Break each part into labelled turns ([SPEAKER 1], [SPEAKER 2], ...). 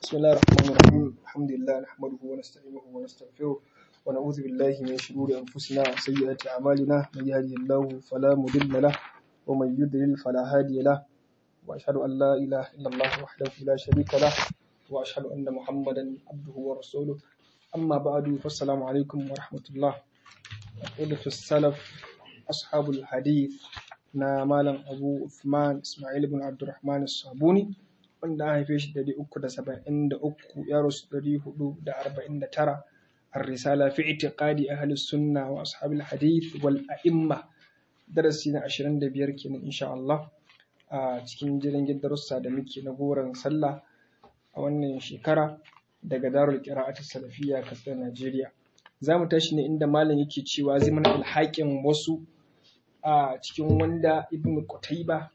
[SPEAKER 1] بسم الله الرحمن الرحيم الحمد لله نحمده ونستعينه ونستغفره ونعوذ بالله من شرور أنفسنا وسيئات أعمالنا من يهده الله فلا مضل له ومن يضلل فلا هادي له وأشهد أن لا إله إلا الله وحده لا شريك له وأشهد أن محمدا عبده ورسوله أما بعد فالسلام عليكم ورحمة الله. يقول في السلف أصحاب الحديث na Malam Abu Uthman Ismail ibn Abdurrahman As-Sabuni wanda an haife shi 373 ya rasu 449 Ar-Risala fi i'tiqadi ahli sunna wa ashabil hadith wal a'imma darasi na 25 kenan insha Allah a cikin jirgin darussa da muke na goron sallah a wannan shekara daga Darul Qira'at Salafiyya Katsina Najeriya. Zamu tashi ne inda malam yake cewa zai mana ilhaƙin wasu a cikin wanda Ibn Qutayba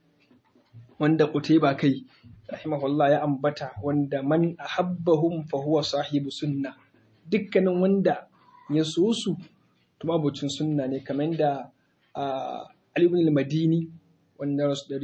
[SPEAKER 1] kai rahimahullah ya ambata wanda man ahabbahum fa huwa sahibu sunna, dukkanin wanda ya so su to abocin sunna ne, kamar da Ali ibn al-Madini wanda rasu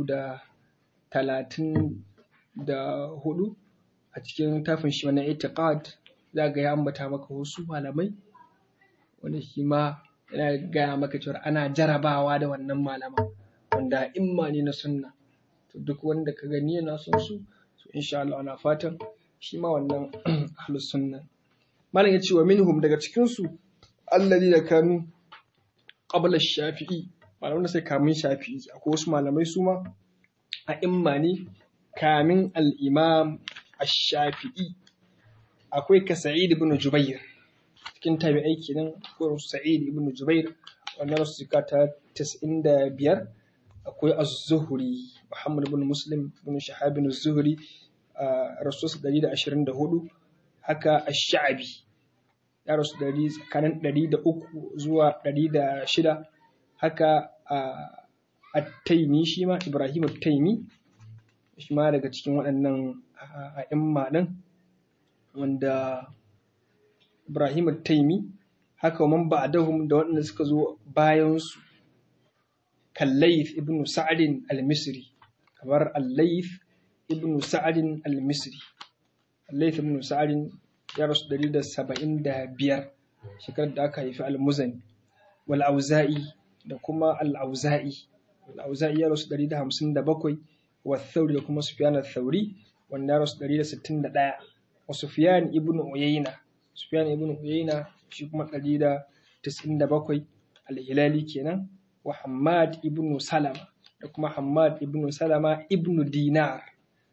[SPEAKER 1] 234 a cikin tafin shi na itiqad zaga ya ambata maka wasu malamai wanda shi ma yana gaya maka cewa ana jarabawa da wannan malaman wanda imma ne na sunna. To duk wanda ka gani yana son su to insha Allah ana fatan shi ma wannan ahlus sunna. Malam ya ce wa minhum, daga cikin su alladhi kanu qabla ash-shafi'i, malaman da sai kamin shafi'i. Akwai wasu malamai su ma a imma ne kamin al-imam ash-shafi'i. Akwai ka Sa'id ibn Jubair cikin tabi'ai kenan, ko Sa'id ibn Jubair wannan rasu ta 95. Akwai Az-Zuhri Muhammad ibn Muslim ibn Shihab ibn Az-Zuhri rasu 124. Haka Ash-Sha'bi ya rasu tsakanin 103 zuwa 106. Haka At-Taymi shi ma Ibrahim At-Taymi shi ma daga cikin waɗannan a'imma din wanda Ibrahim At-Taymi. Haka man ba'dahum da waɗanda suka zo bayan su Layth ibn Sa'd al-Misri, kamar Layth ibn Sa'd al-Misri. Layth ibn Sa'd ya rasu 175 shekarar da aka haifi al-Muzani. Wal Auza'i da kuma al-Auza'i ya rasu 157. Wa Thawri da kuma Sufyan al-Thawri wanda ya rasu 161. Wa Sufyan ibn Uyayna shi kuma 197 al-Hilali kenan. Wa Hammad ibn Salama da kuma Hammad ibn Salama ibn Dinar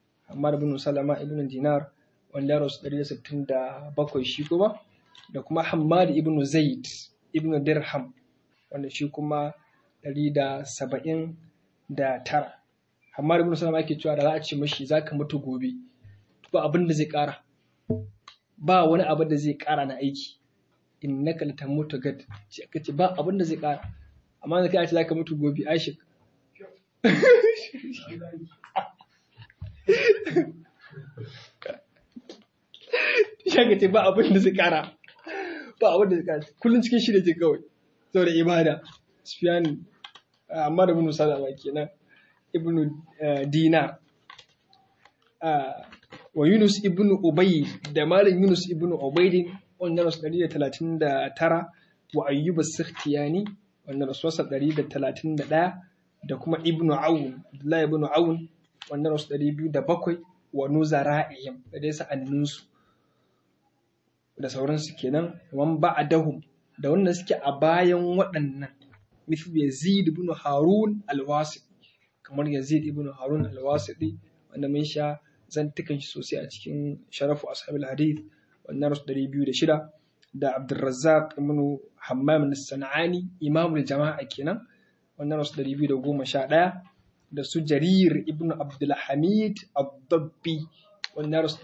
[SPEAKER 1] wanda ya rasu 167 shi kuma, da kuma Hammad ibn Zaid ibn Dirham wanda shi kuma 179. Hammad ibn Salama yake cewa da za a ce mashi zaka mutu gobe ba abin da zai kara, ba wani abu da zai kara na aiki, innaka latamutu gad, ce aka ce ba abin da zai kara, amma da kai ce zaka mutu gobe Aishik shaka ce ba abin da zai kara, kullum cikin shi da ke kawai saboda ibada. Sufyan amma da ibn Salama kenan ibn Dinar. Wa Yunus ibn Ubayd da malam Yunus ibn Ubayd wannan rasu 139. Wa Ayyub as-Sakhtiyani wannan rasu 131. Da kuma Ibn Aun, Abdullah ibn Aun wannan rasu 207. Wa Nuzara'ihim da dai sa'anninsu da sauransu kenan. Wan ba'dahum da wannan suke a bayan waɗannan, mithlu Yazid ibn Harun al-Wasiti, kamar Yazid ibn Harun al-Wasiti wanda mun sha zantukan shi sosai a cikin Sharafu Ashabil Hadith wannan rasu 206. Da Abdurrazzaq ibn Hammam as-San'ani imamul jama'a kenan wannan rasu 211. Da su Jarir ibn Abdul Hamid ad-Dabbi wannan rasu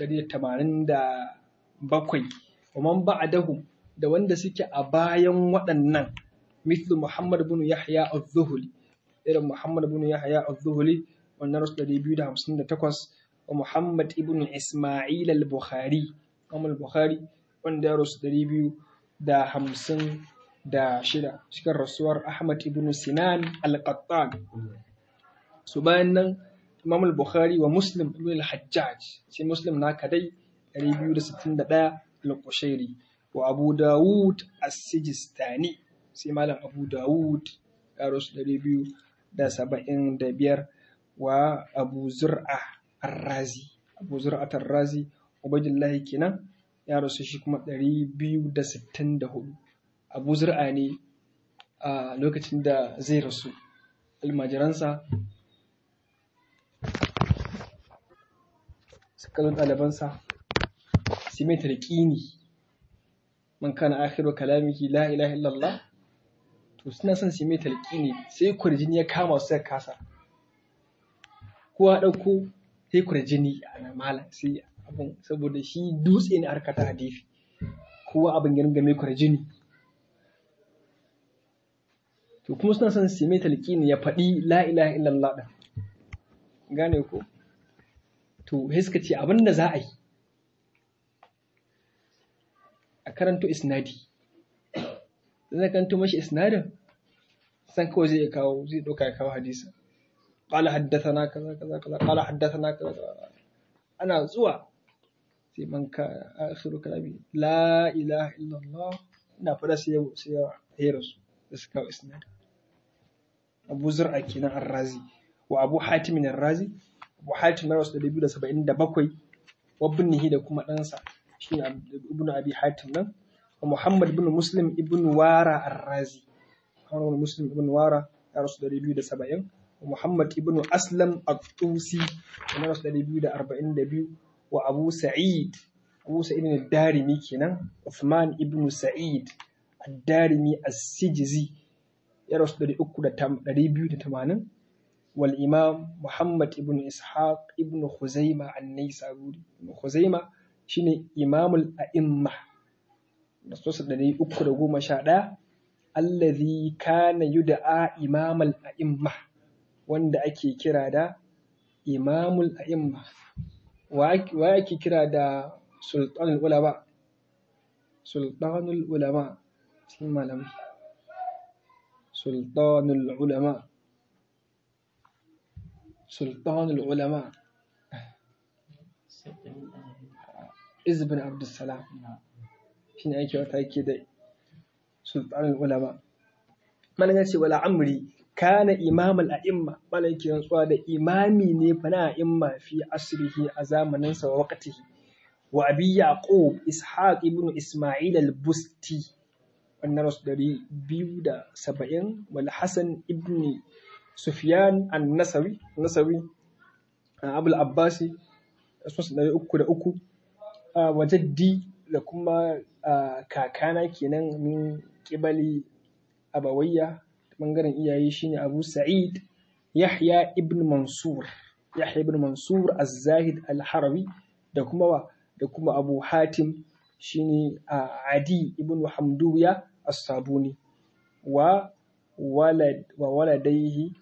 [SPEAKER 1] 187. Wa man ba'dahum da wanda suke a bayan waɗannan, mithlu Muhammad ibn Yahya az-Zuhli, irin Muhammad ibn Yahya az-Zuhli wannan rasu 258. Wa Muhammad ibn Isma'il al-Bukhari wanda ya rasu 256 cikin rasuwar Ahmad ibn Sinan al-Qattan. Su bayan nan Imam al-Bukhari wa Muslim ibn al-Hajjaj sai Muslim na kadai 261 al-Qushairi wa Abu Dawud as-Sijistani sai malam Abu Dawud ya rasu 275 wa Abu Zur'a ar-Razi Abu Zur'a ar-Razi Ubaydullah kenan ya rasu shi kuma 264 Abu Zur'a ne a lokacin da zai rasu almajiransa suka zo ɗalibansa su mai tarƙini man kana akhiru kalamihi la ilaha illallah to suna son su mai talqini sai kurjini ya kama su sai kasa kowa dauko sai kurjini ana malam sai abun saboda shi dutse ne harkata hadisi kowa abin ya ringa mai kurjini to kuma suna son su mai talqini ya faɗi la ilaha illallah din gane ko to sai suka ce abin da za a yi a karanto isnadi zai karanto mashi isnadin san kawai zai kawo zai ɗauka ya kawo hadisi qala haddathana kaza kaza kaza qala haddathana kaza ana zuwa sai man ka akhiru kalami la ilaha illallah ina fada sai ya rasu da suka kawo isnadi Abu Zur'a kenan ar-Razi wa Abu Hatim ar-Razi Abu Hatim rasul 277 wa ibnihi da kuma ɗansa shi ibn Abi Hatim nan wa Muhammad ibn Muslim ibn Wara ar-Razi Muhammad Muslim ibn Wara ya rasu 270 wa Muhammad ibn Aslam at-Tusi ya rasu 242 wa Abu Sa'id ad-Darimi kenan Uthman ibn Sa'id ad-Darimi as-Sijzi ya rasu 280 wal Imam Muhammad ibn Ishaq ibn Khuzaimah an-Naisaburi Khuzaimah shine imamul a'imma da sosa 311 allazi kana yud'a imamul a'imma wanda ake kira da imamul a'imma wa ake kira da sultanul ulama cikin malamai sultanul ulama Izbin Abdussalam shi ne ake wata yake da sultanul ulama malam ya ce wala amri kana imam al-a'imma malam yake rantsuwa da imami ne fa na a'imma fi asrihi a zamanin sa wa waqtihi wa abi yaqub ishaq ibn isma'il al-busti wannan rasu 270 wal hasan ibn sufyan an-nasawi abul abbasi rasu 303 wajaddi da kuma kakana kenan min kibali abawayya bangaren iyaye shine Abu Sa'id Yahya ibn Mansur az-Zahid al-Harawi da kuma Abu Hatim shine Adi ibn Hamduya as-Sabuni wa waladaihi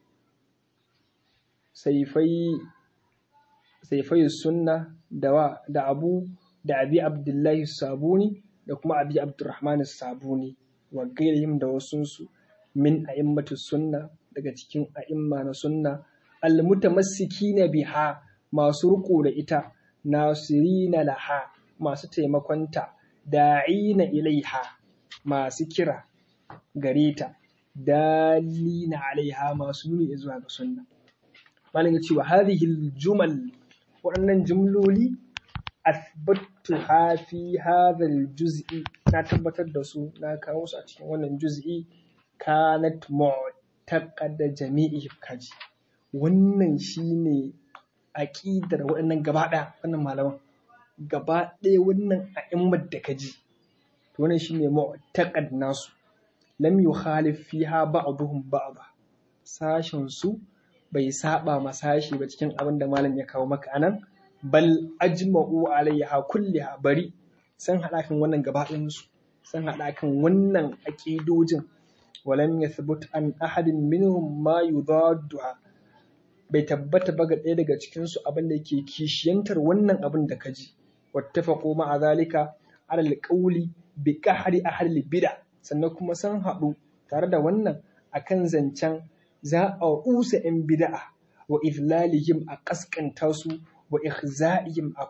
[SPEAKER 1] saifai sunna da abi abdullahi sabuni da kuma abi abdurrahman sabuni wa gairihim da wasunsu min a'immatu sunna daga cikin a'imma na sunna almutamassikina biha masu riko da ita nasirina laha masu taimakonta da'ina ilaiha masu kira gare ta dalina alaiha masu nuni zuwa ga sunna malin ya ce wa hadhihi aljumal waɗannan jumloli athbattuha fi hadha aljuz'i na tabbatar da su na kawo su a cikin wannan juz'i kanat mu'taqada jami'i kaji wannan shine aqidar waɗannan gaba ɗaya wannan malaman gaba ɗaya wannan a'immar da kaji to wannan shine mu'taqad nasu lam yukhalif fiha ba'dhum ba'dha sashin su bai saba ma sashi ba cikin abin da malam ya kawo maka anan bal ajma'u alaiha kulliha bari san hada kan wannan gaba ɗayan su san hada kan wannan aqidojin walam yathbut an ahadin minhum ma yudadduha bai tabbata ba ga ɗaya daga cikin su abin da yake kishiyantar wannan abin da kaji wattafaqu ma'a zalika ala alqawli bi qahri ahli bid'ah sannan kuma san haɗu tare da wannan akan zancen za a usa 'yan bida'a wa idlalihim a kaskanta su wa ikhza'ihim a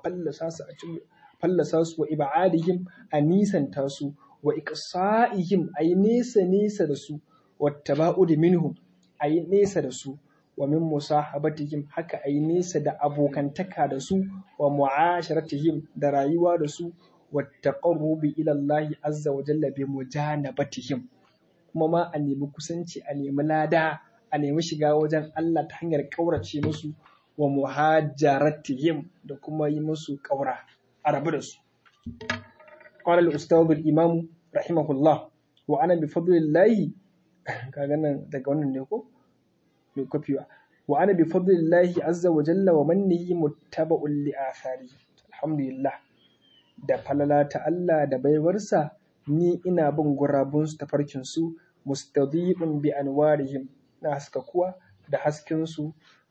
[SPEAKER 1] fallasa su wa ib'adihim a nisanta su wa iqsa'ihim a yi nesa da su wa taba'ud minhum a yi nesa da su wa min musahabatihim haka a yi nesa da abokantaka da su wa mu'asharatihim da rayuwa da su wa taqarrubi ila Allah azza wa jalla bi mujanabatihim kuma ma a nemi kusanci a nemi lada a nemi shiga wajen Allah ta hanyar kaurace musu wa muhajaratihim da kuma yi musu kaura a rabu da su qala al-ustadh al-imam rahimahullah wa ana bi fadlillahi kaga nan daga wannan ne ko mai kofiwa wa ana bi fadlillahi azza wa jalla wa mannihi muttaba'un li athari alhamdulillah da falala ta Allah da baiwarsa ni ina bin gurabun su tafarkin su mustadibun bi anwarihim na haskakuwa da hasken su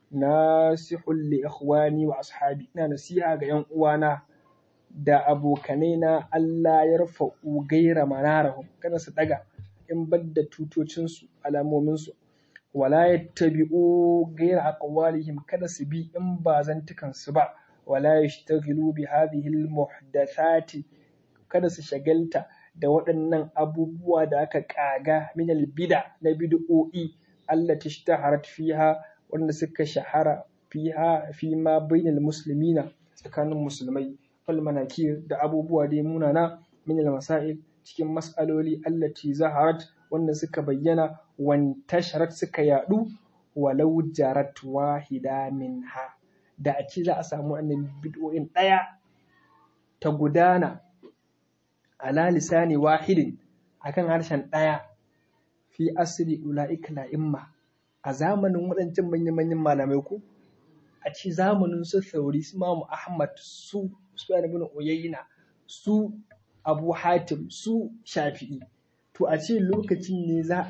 [SPEAKER 1] nasihul li ikhwani wa ashabi ina nasiha ga yan uwana da abokanai na Allah ya rafa'u gaira manarahum kada su daga in badda tutocinsu alamominsu wala yattabi'u gaira aqwalihim kada su bi in ba zantukan su ba wala yashtaghilu bi hadhihi almuhdathati kada su shagalta da waɗannan abubuwa da aka kaga min albid'a na bid'o'i allati ishtaharat fiha wanda suka shahara fiha fi ma bainal muslimina tsakanin musulmai fal manakir da abubuwa dai munana min almasail cikin mas'aloli allati zaharat wanda suka bayyana wantasharat suka yadu walau jarat wahida minha da a ce za a samu wannan bid'o'in daya ta gudana ala lisani wahidin akan harshen daya fi asri ulaika la'imma a zamanin waɗancan manyan malamai ko a ce zamanin su Thauri su Imam Ahmad su Sufyan ibn Uyayna su Abu Hatim su Shafi'i to a ce lokacin ne za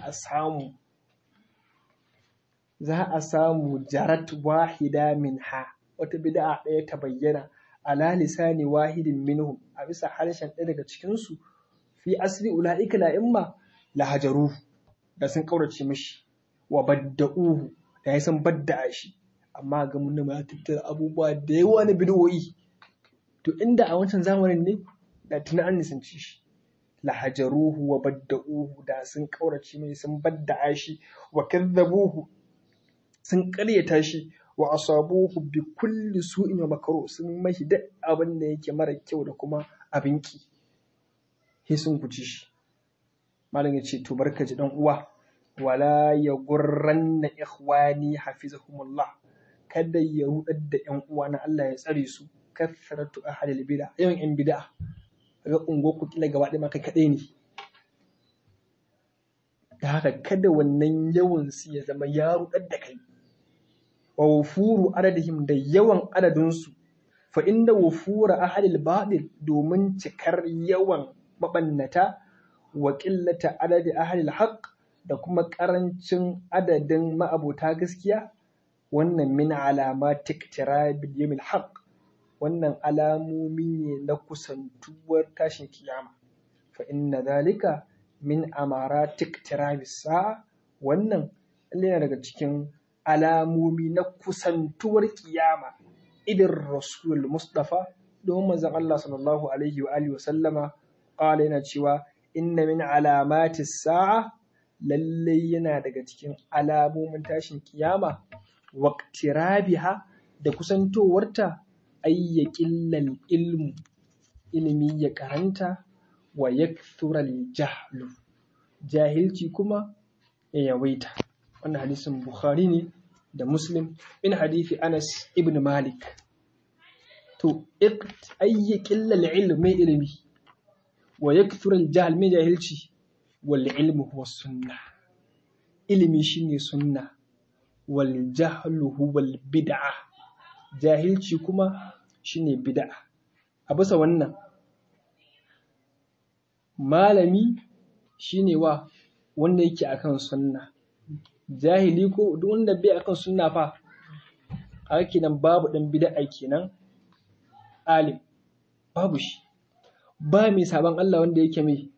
[SPEAKER 1] a samu jarat wahida minha wata bid'a ɗaya ta bayyana ala lisani wahidin minhum a bisa harshen ɗaya daga cikin su fi asli ulaika la'imma lahajaru da sun kaurace mishi wa badda'uhu da ya san badda'a shi amma ga mun ma tattara abubuwa da yawa na bid'o'i to inda a wancan zamanin ne da tuna an nisanci shi lahajaruhu wa badda'uhu da sun kaurace mai sun badda'a shi wa kadzabuhu sun ƙaryata shi wa asabuhu bi kulli su'in wa makruh sun mashi duk abin da yake mara kyau da kuma abinki sai sun guji shi malam ya ce to barka ji dan uwa wala yagurranna ikhwani hafizahumullah kada ya rudar da ƴan uwa na Allah ya tsare su kathratu ahlil bid'a yawan ƴan bid'a ga ungo ku kila gaba ɗaya maka kaɗai ne da haka kada wannan yawan su ya zama ya rudar da kai wa wufuru adadihim da yawan adadinsu fa inda wufura ahlil batil domin cikar yawan mabannata wa qillata adadi ahlil haqq da kuma karancin adadin ma'abota gaskiya wannan min alamat iktirabil yawmil haqq wannan alamomi ne na kusantuwar tashin kiyama fa inna dhalika min amarat iktirabis sa'a wannan yana daga cikin alamomi na kusantuwar kiyama idan rasul mustafa don manzon Allah sallallahu alaihi wa alihi wa sallama qala yana cewa inna min alamatis sa'a lalle yana daga cikin alamomin tashin kiyama waqtirabiha da kusantowarta ayyakillal ilmu ilimi ya karanta wa yakthural jahlu jahilci kuma ya yawaita wannan hadisin Bukhari ne da Muslim in hadisi Anas ibn Malik to ayyakillal ilmi ilimi wa yakthural jahl mai jahilci wal ilmu huwa sunnah ilimi shine sunna wal jahlu huwa al bid'ah jahilci kuma shine bid'a a bisa wannan malami shine wanda yake akan sunna jahili ko duk wanda bai akan sunna fa haka nan babu dan bid'a kenan alim babu shi ba mai saban Allah wanda yake mai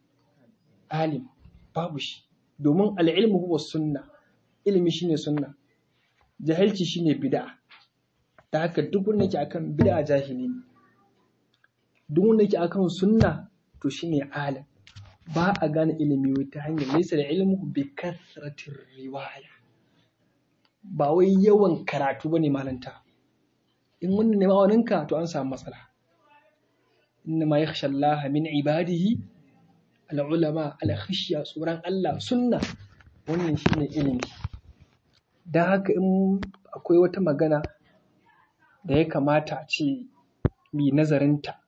[SPEAKER 1] alim babu shi domin al-ilmu huwa sunna ilimi shine sunna jahilci shine bid'a. Da haka duk wanda yake akan bid'a jahili ne, duk wanda yake akan sunna to shine alim. Ba a gane ilimi wai ta hanyar laysa da ilmu bi kasratir riwaya, ba wai yawan karatu bane malanta. In wannan ne ma'auninka to an samu matsala. Inna ma yakhsha Allah min ibadihi al-ulama, al-khashya, tsoron Allah, sunna, wannan shine ilimi. Dan haka in akwai wata magana da ya kamata a ce mai nazarinta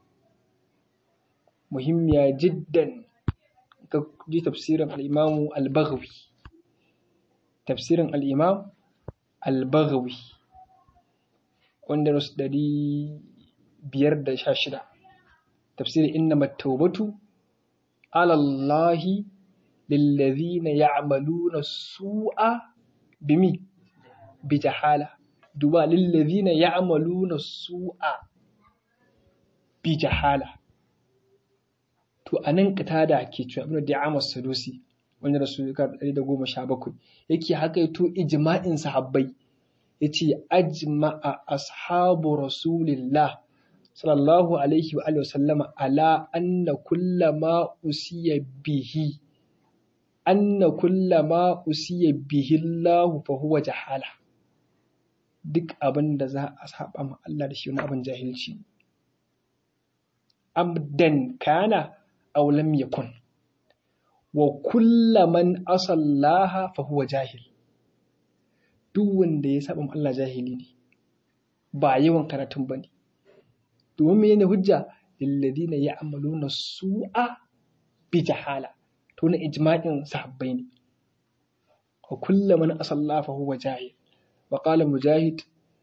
[SPEAKER 1] muhimmiya jiddan, ka ji tafsirin al-Imam al-Baghawi, tafsirin al-Imam al-Baghawi wanda rasu 516, tafsirin innamat tawbatu ala Allahi lillazina ya'maluna su'a bi jahala. Duba lillazina ya'maluna su'a bi jahala. To anan Qatada ke cewa Ibn Di'am as-Sadusi wanda rasul 117 yake hakaito ijma'in sahabbai, yace ajma'a ashabu rasulillah sallallahu alaihi wa alihi wasallama ala anna kullama usiya bihi Allah fa huwa jahala. Duk abin da za a saba ma Allah da shi wani abin jahilci, abdan kana aw lam yakun, wa kullaman asallaha fa huwa jahil. Duk wanda ya saba ma Allah jahili ne, ba yawan karatun bane. Domin menene hujja? Lilladina ya'maluna su'a bi jahala. To na ijma'in sahabbai ne. Wa kullaman asallaha fa huwa jahil. Wa qala Mujahid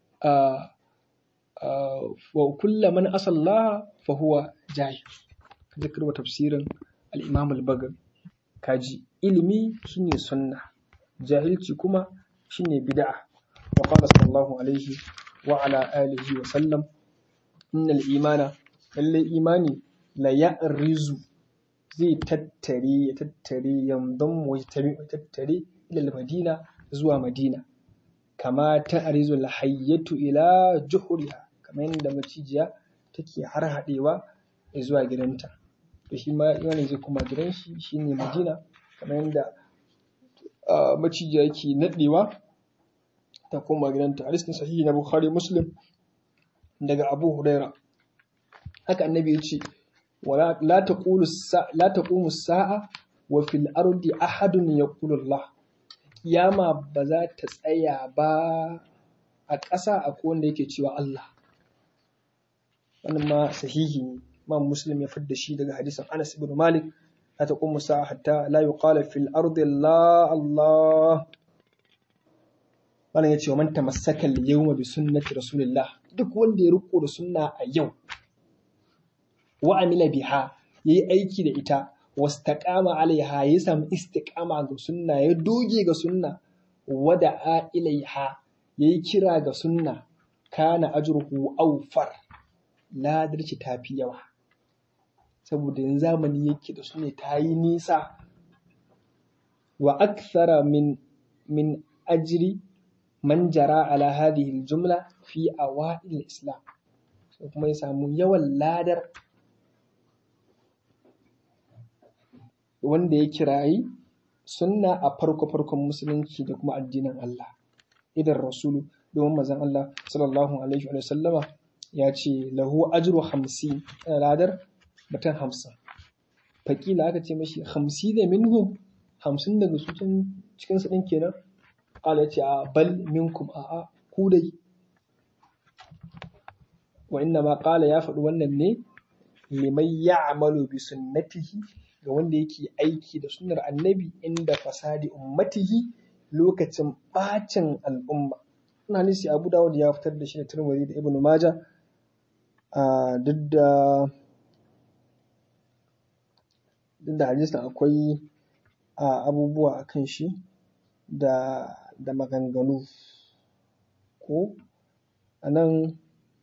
[SPEAKER 1] wa kullaman asallaha fa huwa jahil. Kaje karwa tafsirin al-Imam al-Baghawi kaji ilimi shine sunna, jahilci kuma shine bid'a. Wa qala sallallahu alaihi wa ala alihi wa sallam innal imana, lalle imani la ya'rizu, zai tattare yamdan tattare ila madina, zuwa madina, kama ta'rizu al-hayyatu ila juhriha, kamar yadda macijiya take har hadewa zuwa gidanta. To shi ma imani zai kuma gidan shi shine madina, kamar yadda macijiya yake nadewa ta koma gidanta. Hadisin sahihi na Bukhari Muslim daga Abu Huraira. Haka annabi ya ce la taqumu sa'a wa fil ardi ahadun yaqulu Allah. Kiyama ba za ta tsaya ba a ƙasa akwai wanda yake cewa Allah. Wannan ma sahihi ne. Imam Muslim ya fidda shi daga hadisin Anas ibn Malik, la taqumu sa'a hatta la yuqala fil ardi Allah. Wannan ya ce wa man tamassaka al-yawma bi sunnati rasulillah, duk wanda ya riko da sunna a yau, wa amila biha, yayi aiki da ita, wastaqama alaiha, ya samu istiqama ga sunna, ya doge ga sunna, wada'a ilaiha, yayi kira ga sunna, kana ajruhu awfar, ladarci tafi yawa. Saboda yanzu zamani yake da sunne ta yi nisa, wa akthara min ajri man jara ala hadhihi al-jumla fi awa'il al-islam. So kuma ya samu yawan ladar wanda ya kirayi sunna a farkon musulunci da kuma addinin Allah. Idan rasulu, domin manzon Allah sallallahu alaihi wa sallama ya ce lahu ajru 50, yana ladar mutum 50. Fakila aka ce mashi 50 minhum, 50 daga su cikin su din kenan. Allah ya ce a bal minkum, a ku dai. Wa inna ma qala, ya faɗi wannan ne liman ya'malu bi sunnatihi, ga wanda yake aiki da sunnar annabi inda fasadi ummatihi, lokacin bacin al'umma. Ina nisi Abu Dawud ya fitar da shi da Tirmidhi da Ibn Majah. Duk da hadisin akwai abubuwa akan shi da maganganu ko anan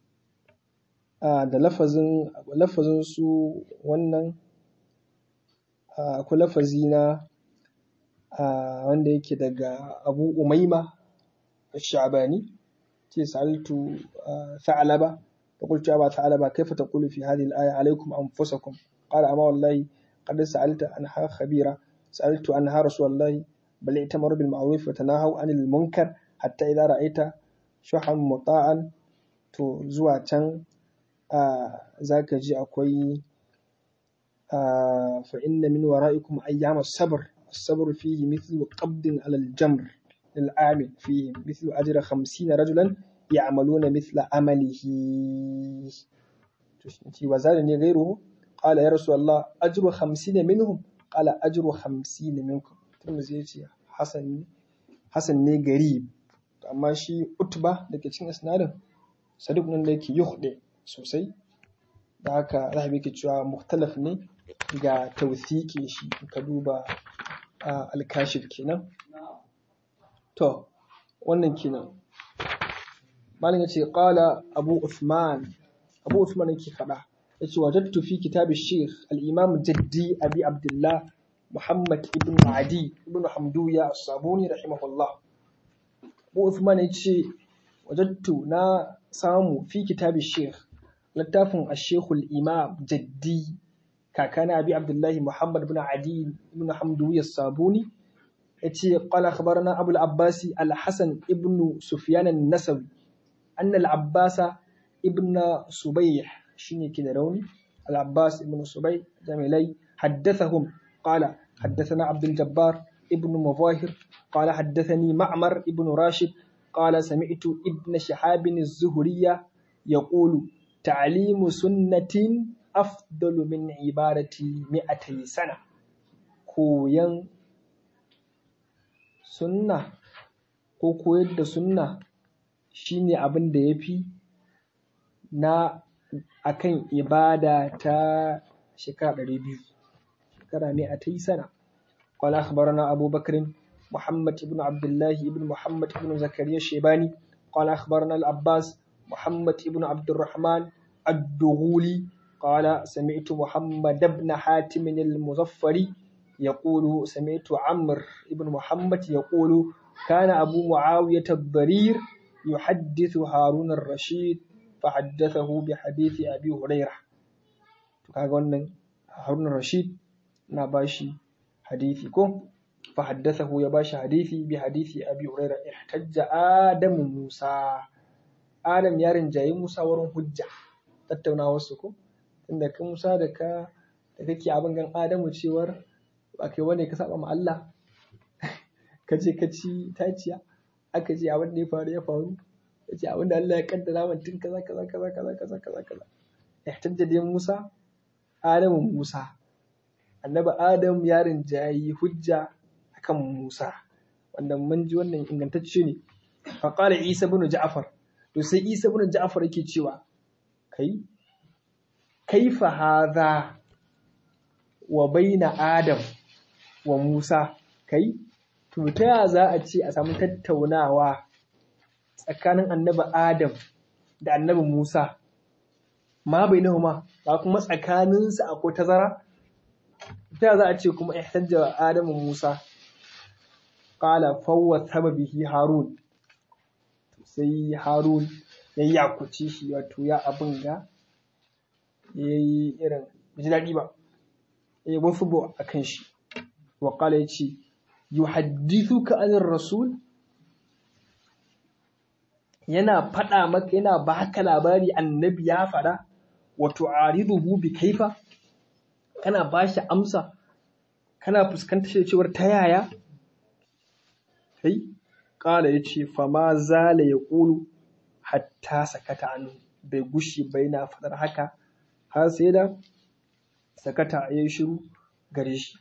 [SPEAKER 1] da lafazin su wannan akwai lafazi na wanda yake daga Abu Umaima الشعباني سألت ثعلبة فقلت يا أبا ثعلبة كيف تقول في هذه الآية عليكم أنفسكم؟ قال أما والله قد سألت عنها خبيرة سألت عنها رسول الله بل ائتمروا بالمعروف وتناهوا عن المنكر حتى إذا رأيت شحا مطاعا تزوى can ذاك جي أكوي فإن من ورائكم أيام الصبر فيه مثل قبض على الجمر للعامل فيه مثل أجر 50 رجلا يعملون مثل عمله وزادني غيره قال يا رسول الله أجر 50 منهم قال أجر 50 منكم ترمزي يجي حسن ne garib amma shi utba da ke cikin isnadin saduk nan da yake yuhde sosai da haka zahabi yake cewa mukhtalaf ne ga tawthiki shi ka duba al-kashif kenan to wannan kenan malam yace qala abu uthman yake fada yace wajadtu fi kitab ash-shaykh al-imam jaddi abi abdullah muhammad ibn adi ibn hamduya as-sabuni rahimahullah abu uthman yace wajadtu na samu fi kitab ash-shaykh littafin ash-shaykh al-imam jaddi kakana abi abdullah muhammad ibn adi ibn hamduya as-sabuni yace qala akhbarana abul abbasi al-hasan ibn sufyan an-nasawi anna al-abbasa ibn subayh shine kida rauni al-abbas ibn subayh jamilai haddathahum qala haddathana abdul jabbar ibn mawahir qala haddathani ma'mar ibn rashid qala sami'tu ibn shihab az-zuhriyya yaqulu ta'limu sunnatin afdalu min ibadati 200 sana koyan sunna ko koyar da sunna shine abin da yafi na akan ibada ta shekara 200 shekara ne a tai sana qala akhbarana abubakar muhammad ibn abdullah ibn muhammad ibn zakariya shaybani qala akhbarana al-abbas muhammad ibn abdurrahman ad-dughuli qala sami'tu muhammad ibn hatim al-muzaffari يقول سمعت عمرو بن محمد يقول كان أبو معاوية الضرير يحدث هارون الرشيد فحدثه بحديث أبي هريرة فقالنا هارون الرشيد نباشي حديثكم فحدثه يباشي حديثي بحديث أبي هريرة احتج آدم يارن جاي موسى ورن حجة tattauna wasu ko inda kan Musa da kake abin gan Adamu cewar ba kai wane ka saba ma Allah ka ce ka ci taciya aka ce abin da ya faru ya ce abin da Allah ya kaddara man tun kaza ihtajja da Musa annabi Adam ya rinjayi hujja akan Musa wanda mun ji wannan ingantacce ne fa qala Isa ibn Ja'far to sai Isa ibn Ja'far yake cewa kaifa hadha wa baina Adam wa Musa to ta ya za a ce a samu tattaunawa tsakanin annabi Adam da annabi Musa ma bainahuma ba kuma tsakaninsu akwai tazara ta ya za a ce kuma ihtajja Adam wa Musa qala fawwa sababihi Harun sai Harun ya yakuci shi wato ya abin ga yayi irin ji daɗi ba wasu bo akan shi wa qala yace yuhaddithuka anir rasul yana faɗa maka yana baka labari annabi ya faɗa wa tu'ariduhu bi kaifa kana bashi amsa kana fuskantar shi cewar ta yaya qala yace fa ma zala yaqulu hatta sakata anhu bai gushi bai na faɗar haka har sai da sakata yayin shiru gare shi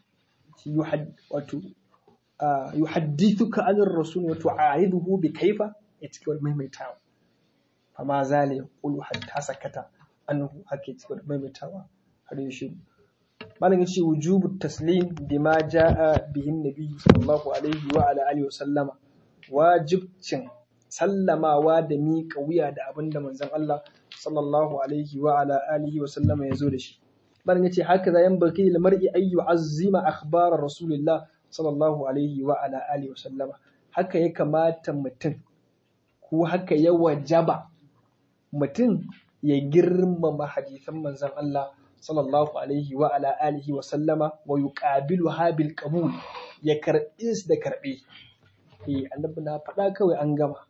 [SPEAKER 1] yuhaddithuka anir rasul wa tu'ariduhu bi kaifa ya cikin maimaitawa fa ma zala yaqulu hatta sakata anhu hake cikin maimaitawa har ya shiru malam yace wujubu taslim bima jaa bihin nabi sallallahu alaihi wa ala alihi wa sallama wajibcin sallamawa da miƙa wuya da abinda manzon Allah sallallahu alaihi wa ala alihi wa sallama yazo da shi malam yace haka za yan baki lil mar'i ayyu azima akhbar rasulillah sallallahu alaihi wa ala alihi wa sallama haka ya kamata mutum ko haka ya wajaba mutum ya girmama hadisan manzon Allah sallallahu alaihi wa ala alihi wa sallama wa yuqabiluha bil qabul, ya karɓe su da karɓe. Annabi na faɗa kawai an gama.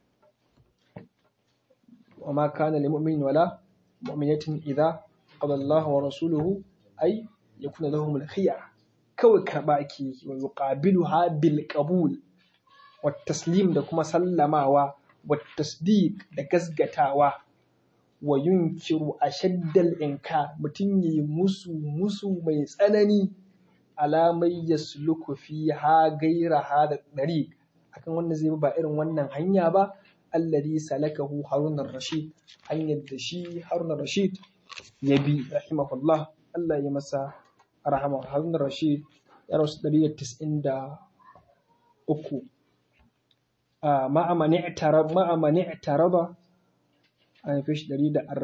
[SPEAKER 1] wa ma kana lil mu'minin wala mu'minatin idza qada Allahu wa rasuluhu ay yakuna lahum al khiyara, kawai karɓa ake yi. wa yuqabiluha bil qabul wat taslim, da kuma sallamawa, wat tasdiq da gasgatawa, wa yunkiru ashaddal inka, mutum yi musu mai tsanani, alamai yasluku fiha gaira hada dariq, akan wanda zai ba irin wannan hanya ba, alladhi salakahu Harun ar-Rashid, hanyar da shi Harun ar-Rashid ya bi rahimahullah, Allah ya masa rahama. Harun ar-Rashid ya rasu 193, ma'a man i'taraba an haife shi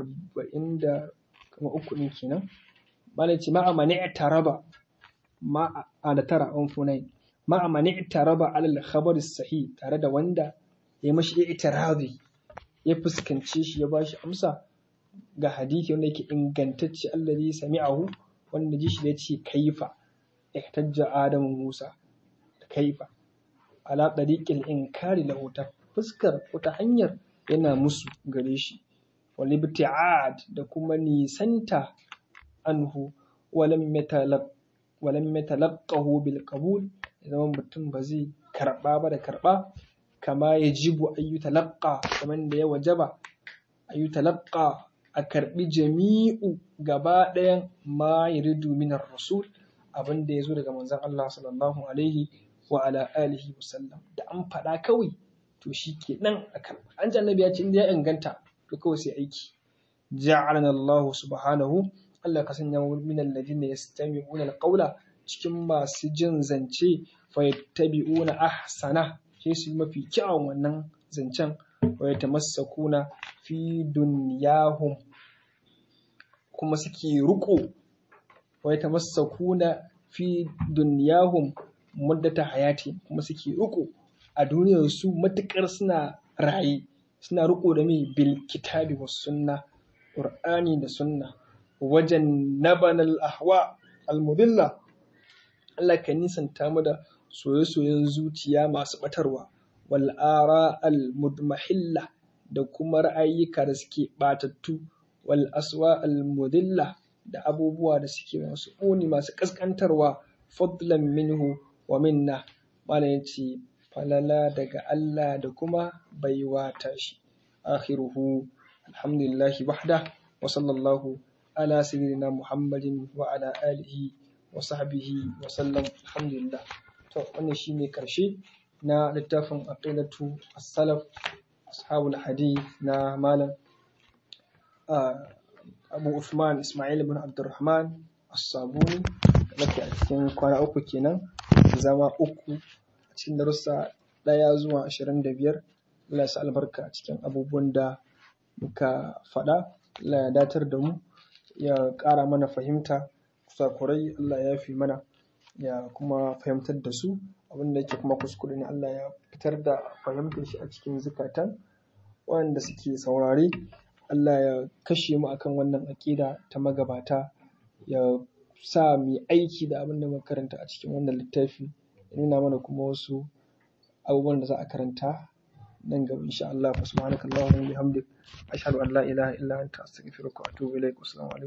[SPEAKER 1] 143 ɗin kenan. Malai ce ma'a man i'taraba da tara an funai, ma'a man i'taraba alal khabar sahih, tare da wanda ya mashi i'tirazi, ya fuskanci shi ya bashi amsa ga hadisi wanda yake ingantacce, alladhi sami'ahu, wanda ji shi da yace kaifa ihtajja Adamu Musa, kaifa ala tariqil inkari lahu, ta fuskar wata hanyar yana musu gare shi, wal ibti'ad da kuma nisanta anhu, walam yatalaqahu bil qabul, zaman mutum ba zai karba ba da karba, kama yajibu ayyutalaqqa, kaman da ya wajaba ayyutalaqqa, a karbi jami'u gaba ɗayan ma yuridu minar rasul, abin da ya zo daga manzon Allah sallallahu alaihi wa ala alihi wa sallam. Da an faɗa kawai to shi ke nan a karɓa. An ji annabi ya ce inda ya inganta to kawai sai aiki. Ja'alana Allah subhanahu, Allah ka sanya mu min alladhina yastami'una alqawla, cikin masu jin zance, fa yattabi'una ahsana, sai su mafi kyawun wannan zancen, wa yatamassakuna fi dunyahum, kuma suke riko, wa yatamassakuna fi dunyahum muddata hayati, kuma suke riko a duniyar su matukar suna raye, suna riko da mai bil kitabi was sunna, qur'ani da sunna, wajen nabanal ahwa al mudilla, Allah ka nisanta mu da soye-soyen zuciya masu batarwa, wal ara al mudmahilla, da kuma ra'ayyuka da suke batattu, wal aswa al mudilla, da abubuwa da suke masu ƙuni masu ƙasƙantarwa, fadlan minhu wa minna, malam yace falala daga Allah da kuma baiwa tashi. Akhiruhu alhamdulillahi wahda, wa sallallahu ala sayyidina Muhammadin wa ala alihi wa sahbihi wa sallam. Alhamdulillah. To wannan shine karshe na littafin aqidatu as-salaf ashabul hadith na malam Abu Uthman Ismail ibn Abdurrahman As-Sabuni, nake a cikin kwana uku kenan, zama uku a cikin darussa 1 zuwa 25. Allah ya sa albarka a cikin abubuwan da muka faɗa. Allah ya datar da mu, ya ƙara mana fahimta, kusakurai Allah ya fi mana, ya kuma fahimtar da su. Abin da yake kuma kuskure ne Allah ya fitar da fahimtar shi a cikin zukatan waɗanda suke saurare. Allah ya kashe mu akan wannan aƙida ta magabata, ya sa mu aiki da abin da muka karanta a cikin wannan littafi, ya nuna mana kuma wasu abubuwan da za a karanta nan gaba insha Allah. Subhanakallahumma wa bihamdik, ashhadu an la ilaha illa anta, astaghfiruka wa atubu ilaik. Assalamu alaikum.